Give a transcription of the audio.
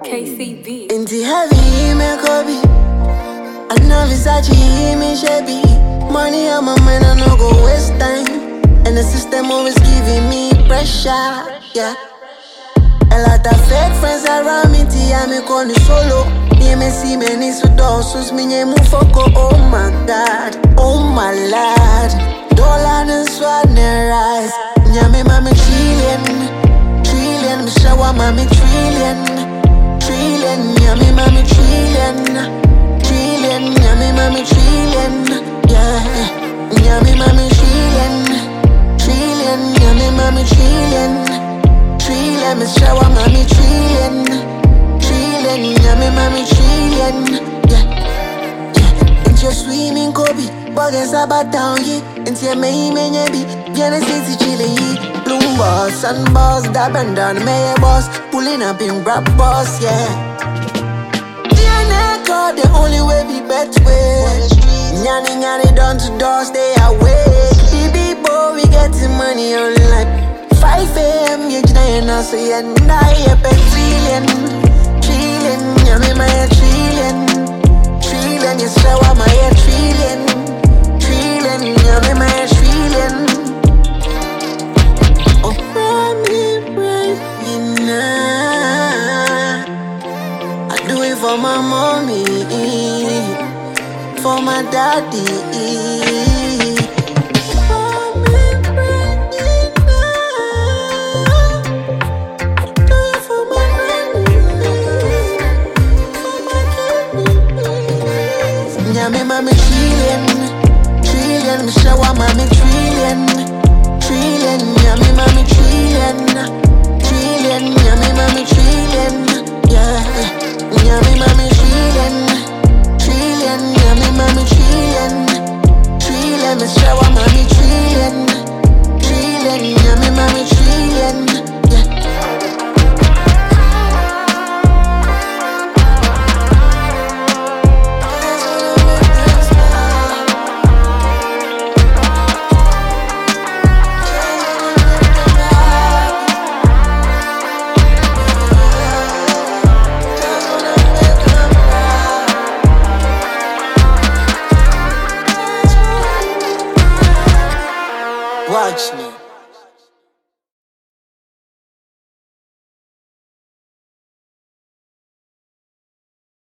KCB. Inti heavy me kobi, I know Versace me shabby. Money on my mind, I no go waste time. And the system always giving me pressure, yeah. A lot of fake friends around me, tia me koni solo. Ni me see me ni sudosus, me nye mufoko. Oh my God, oh my lord. Dollar and swag ne rise. Nyame mami trillion, me shower mami trillion. Nyame mami trillion, nyame mami trillion, yeah. Nyame mami trillion, nyame mami trillion, me shower mami trillion, nyame mami trillion, yeah. Into your swimming Kobe, buggers about down here. Into your main bi, viene city chillin' Bloom boss, sun boss, dab and down, mayor boss, pulling up in rap boss, yeah. The only way be better way. Nyani down to door, stay awake. BB boy, we getting money online. 5 AM, you know, so you're not a trillion. Nyame my trillion, you shower my trillion. Nyame my trillion. Oh, me right now. I do it for my mommy, for my daddy. Nyame mami trillion, me shower mami trillion. Nyame mami trillion, nyame mami trillion, yeah. Nyame mami trillion, nyame mami trillion, me shower